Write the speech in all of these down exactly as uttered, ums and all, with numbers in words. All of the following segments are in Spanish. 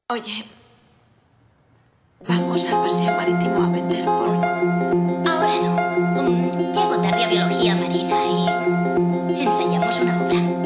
Oye, vamos al paseo marítimo a vender polvo. Ahora no. Um, llego tarde a biología marina y ensayamos una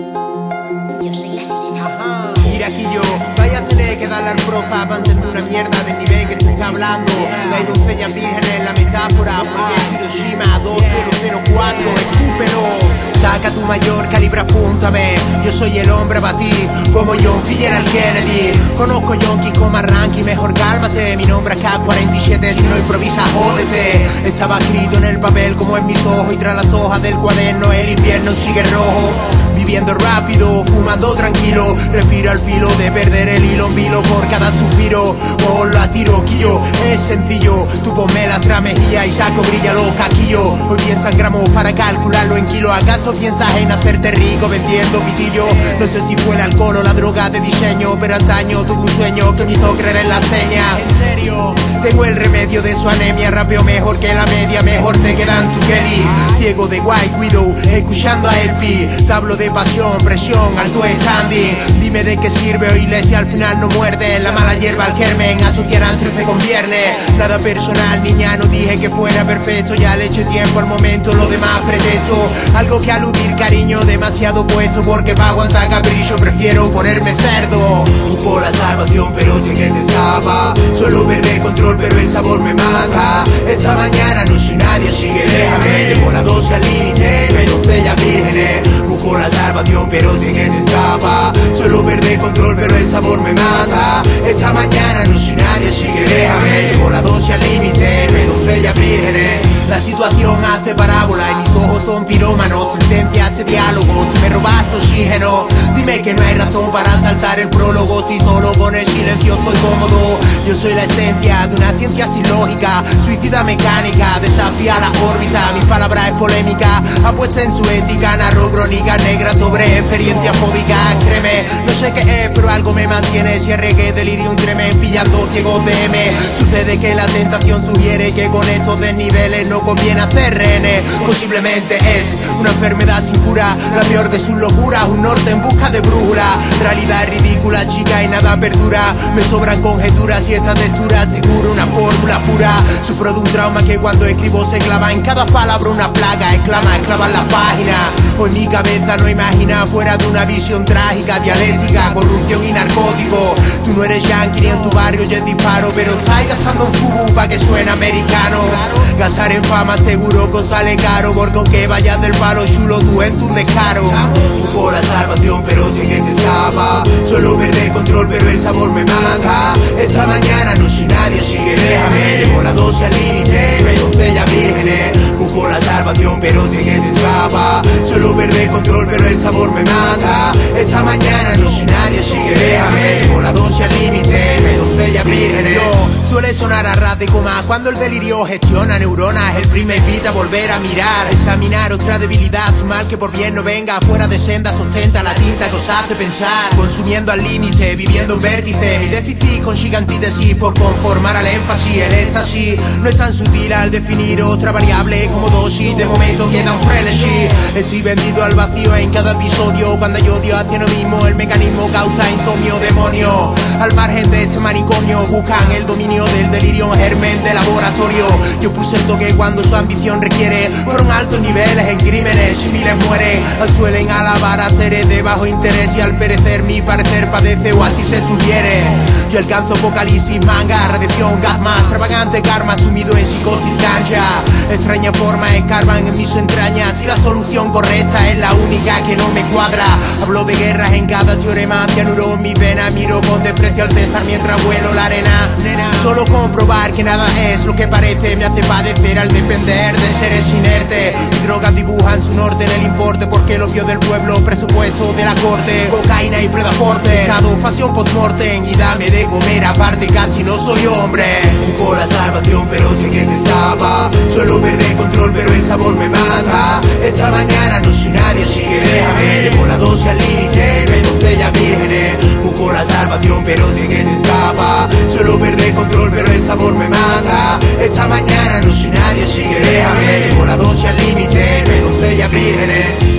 obra. Yo soy la sirena. Ajá. Mira aquí yo, vaya a tener que darle al profa para entender una mierda del nivel que se está hablando. No hay doncellas vírgenes en la metáfora, porque es Hiroshima dos mil cuatro, escúpelo. Saca tu mayor calibre, apúntame. Yo soy el hombre para ti, como John F. Kennedy. Conozco yonkis como Arranqui, mejor cálmate. Mi nombre es K cuarenta y siete, si no improvisa, jódete. Estaba escrito en el papel como en mis ojos, y tras las hojas del cuaderno el invierno sigue rojo. Viviendo rápido, fumando tranquilo, respiro al filo de perder el hilo, en vilo por cada suspiro. O la tiro, quillo, es sencillo. Tú ponme la tramejilla y saco brilla los caquillos. Hoy piensan gramos para calcularlo en kilo. ¿Acaso piensas en hacerte rico vendiendo pitillo? No sé si fue el alcohol o la droga de diseño, pero antaño tuve un sueño que me hizo creer en la seña. En serio, tengo el remedio de su anemia. Rapeo mejor que la media, mejor te quedan tu Kelly. Ciego de White Widow, escuchando a El Pi. Tablo de pasión, presión, alto standing. Dime de qué sirve oírle si al final no muerde. La mala hierba al germen, asociarán trece con viernes. Nada personal, niña, no dije que fuera perfecto. Ya le eché tiempo al momento, lo demás pretexto. Algo que aludir, cariño, demasiado puesto. Porque pa' aguantar capricho prefiero ponerme cerdo. Busco la salvación pero sé que se escapa. Suelo perder control pero el sabor me mata. Esta mañana no soy nadie, así que déjame. Llevo la dosis al límite, no hay doncellas vírgenes. Busco la salvación pero sé que se escapa. Suelo perder control pero el sabor me mata. Esta mañana no soy nadie, así que déjame. Llevo la dosis al límite, no hay doncellas vírgenes. La situación hace parábola y mis ojos son pirómanos. Sentencia este diálogo, si me robaste oxígeno. Dime que no hay razón para saltar el prólogo. Si solo con el silencio soy cómodo. Yo soy la esencia de una ciencia sin lógica, suicida mecánica, desafía la órbita. Mi palabra es polémica, apuesta en su ética. Narro crónicas negras sobre experiencias fóbicas. Créeme, no sé qué es, pero algo me mantiene. Cierre que delirium treme, pillando ciegos de M. Sucede que la tentación sugiere que con estos desniveles no conviene hacer rehenes. Posiblemente es una enfermedad sin cura, la peor de sus locuras. Un norte en busca de brújula. Realidad ridícula, chica, y nada perdura. Me sobran conjeturas y esta textura seguro una fórmula pura. Sufro de un trauma que cuando escribo se clava en cada palabra una plaga. Exclama, exclama en la página. Hoy mi cabeza no imagina fuera de una visión trágica, dialéctica, corrupción y narcótico. Tú no eres yankee ni en tu barrio yo disparo, pero estás gastando un fubu pa' que suene americano. Gastar en fama seguro que sale caro, porque aunque vayas del palo chulo tú en tu descaro. Busco la salvación pero sé que se escapa. Suelo perder control pero el sabor me mata. Esta mañana no soy nadie, así que déjame. Llevo la dosis al límite, no hay doncellas vírgenes. Busco la salvación pero sé que se escapa. Suelo perder control pero el sabor me mata. Esta mañana no soy nadie, así que déjame. Llevo la dosis al límite, no hay doncellas vírgenes. No, suele sonar a ras de coma cuando el delirio gestiona neuronas. El primer invita a volver a mirar, a examinar otra debilidad. Sin mal que por bien no venga, fuera de senda sostenta la tinta que os hace pensar. Consumiendo al límite, viviendo en vértice. Mi déficit consigue antítesis por conformar al énfasis. El éxtasis no es tan sutil al definir otra variable como dosis. De momento queda un frenesí. Estoy vendido al vacío en cada episodio. Cuando yo odio hacia lo mismo, el mecanismo causa insomnio, demonio. Al margen de este manicomio buscan el dominio del delirio, germen de laboratorio. Yo puse el toque cuando su ambición requiere. Fueron altos niveles en crímenes y miles mueren. Suelen alabar a seres de bajo interés y al perecer mi parecer padece o así se sugiere. Yo alcanzo apocalipsis, manga, radiación, gas más extravagante, karma sumido en psicosis cancha. Extraña forma escarban en mis entrañas y la solución correcta es la única que no me cuadra. Hablo de guerras en cada teorema, cianuro en mi vena. Miro con desprecio al César mientras vuelo la arena. Solo comprobar que nada es lo que parece me hace padecer al depender de seres inertes. Mis drogas dibujan su norte en el importe, porque el opio del pueblo, presupuesto de la corte. Cocaína y predaporte, estado, facción postmortem. Y dame de comer aparte, casi no soy hombre. Busco la salvación pero sé que se escapa. Suelo perder control pero el sabor me mata. Esta mañana no soy nadie, así que déjame. Llevo la dosis al límite, no hay doncellas vírgenes. Busco la salvación pero sé que se escapa. Suelo perder control pero el sabor me mata. Esta mañana no soy nadie, así que déjame. Llevo la dosis al límite, no hay doncellas vírgenes.